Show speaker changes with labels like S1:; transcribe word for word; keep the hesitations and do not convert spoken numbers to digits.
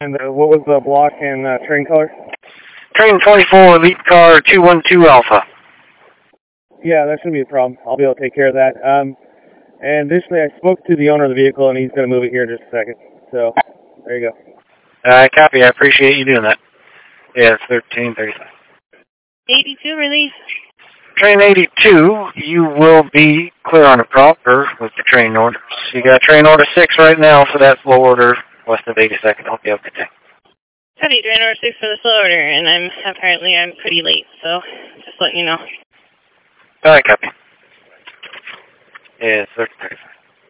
S1: And uh, what was the block and uh, train color?
S2: Train twenty-four, Elite Car two one two Alpha.
S1: Yeah, that shouldn't be a problem. I'll be able to take care of that. Um, and additionally, I spoke to the owner of the vehicle, and he's going to move it here in just a second. So, there you go.
S2: All right, copy. I appreciate you doing that. Yeah, it's thirteen thirty-five.
S3: eighty-two release.
S2: Train eighty-two, you will be clear on the proper with the train orders. You got train order six right now for that slow order west of eighty-second. Hope you have a good day.
S3: Copy, train order six for the slow order, and I'm apparently I'm pretty late, so just letting you know.
S2: All right, copy. Yeah, it's thirteen thirty-five.